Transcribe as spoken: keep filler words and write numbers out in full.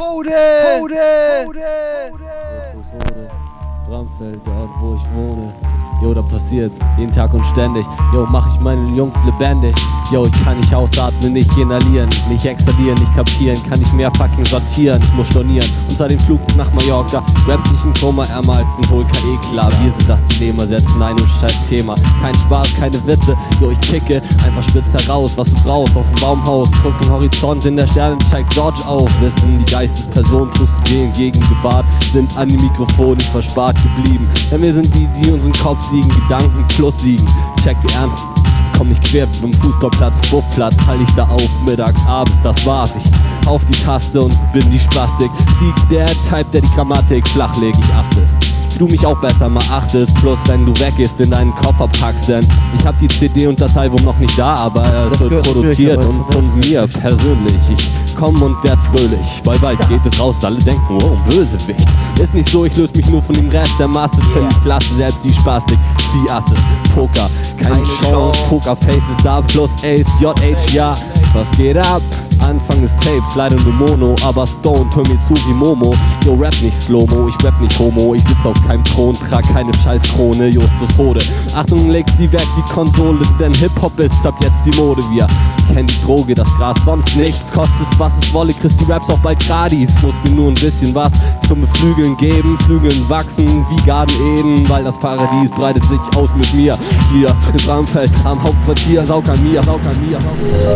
Hold it! Hold it! Hold it! Bramfeld, der Ort, wo ich wohne. Jo, da passiert jeden Tag und ständig. Jo, mach ich meine Jungs lebendig. Jo, ich kann nicht ausatmen, nicht inhalieren, nicht exhalieren, nicht kapieren. Kann ich mehr fucking sortieren, ich muss stornieren. Unter dem Flug nach Mallorca, rap nicht in Koma, ärmer Alkohol, K E klar. Wir sind das Dilemma, setzen ein und scheiß Thema. Kein Spaß, keine Witze, jo, ich kicke einfach spitz heraus, was du brauchst auf dem Baumhaus. Guck im Horizont, in der Sterne steigt George auf. Wissen, die Geistespersonen plus sehen gegengewahrt, sind an dem Mikrofon nicht verspart geblieben. Denn wir sind die, die unseren Kopf siegen, Gedanken plus siegen. Check die Ernten, komm nicht quer wie beim Fußballplatz, Buffplatz, halt ich da auf, mittags, abends, das war's. Ich auf die Taste und bin die Spastik, die, der Type, der die Grammatik flach legt, ich achte es. Du mich auch besser mal achtest, plus wenn du weggehst, in deinen Koffer packst, denn ich hab die C D und das Album noch nicht da, aber es wird produziert und von mir persönlich. Ich komm und werd fröhlich, weil bald geht es raus, alle denken, oh, Bösewicht. Ist nicht so, ich löse mich nur von dem Rest der Masse, find ich klasse, selbst die Spastik, zieh Asse, Poker, keine Chance, Pokerface ist da, plus Ace, J H, ja, was geht ab? Anfang des Tapes, leider nur Mono, aber Stone, hör mir zu wie Momo. Yo, rap nicht Slow-Mo, ich rap nicht Homo, ich sitz auf keinem Thron, trag keine Scheißkrone, Justus Hode. Achtung, leg sie weg, die Konsole, denn Hip-Hop ist ab jetzt die Mode. Wir kennen die Droge, das Gras, sonst nichts, kostet es, was es wolle, kriegst die Raps auch bald gratis. Muss mir nur ein bisschen was zum Beflügeln geben, Flügeln wachsen wie Garden Eden, weil das Paradies breitet sich aus mit mir. Hier in Bramfeld am Hauptquartier, saug an mir, saug an mir, saug an mir.